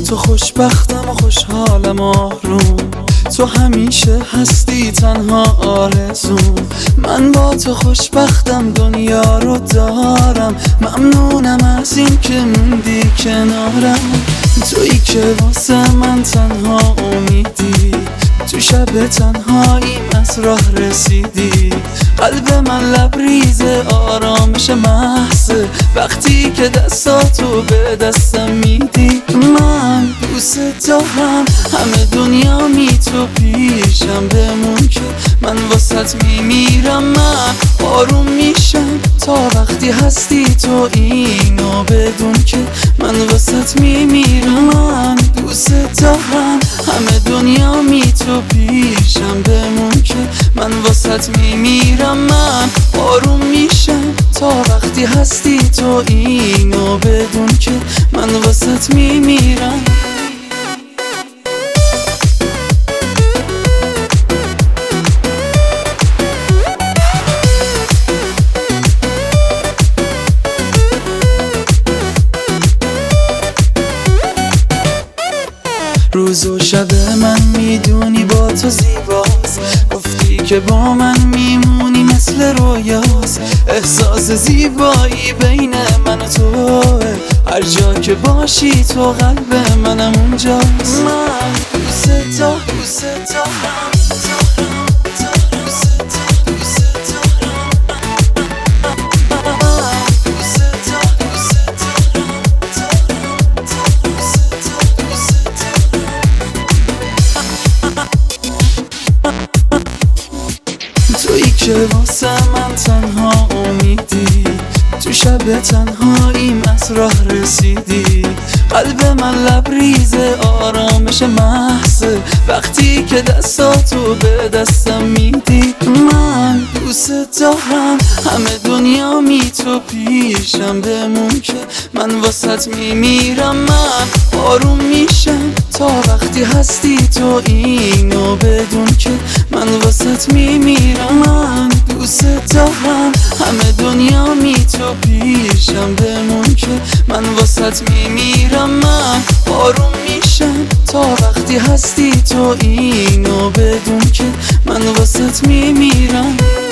تو خوشبختم و خوشحالم آروم، تو همیشه هستی تنها آرزوم. من با تو خوشبختم دنیا رو دارم، ممنونم از این که موندی کنارم. تویی که واسه من تنها امیدی، تو شب تنهاییم از راه رسیدی. قلب من لبریز آرامش محضه وقتی که دستاتو به دستم میدی. من دوست دارم همه دنیا تو پیشم بمون که من واسط میمیرم. من آروم میشم تا وقتی هستی تو اینو بدون که من واسط میمیرم. من دوست دارم همه دنیا تو پیشم بمون که من واسط میمیرم. من آروم میشم تا وقتی هستی تو اینو بدون که من واسط میمیرم. روز و شب من میدونی با تو زیباست، گفتی که با من میمونی مثل رویاست. احساس زیبایی بین من و توه، هر جا که باشی تو قلب منم اونجاست. من دوست دارم تویی که واسه من تنها امیدی، تو شب تنهاییم از راه رسیدی. قلب من لبریز آرامش محضه وقتی که دستاتو به دستم میدی. من دوست دارم همه دنیا تو پیشم بمون که من واسط میمیرم. من آروم میشم تا وقتی هستی تو اینو بدون که من واسط میمیرم. من دوست دارم همه دنیا تو پیشم بمون که من واسط میمیرم. من آروم میشم تا وقتی هستی تو اینو بدون که من واسط میمیرم.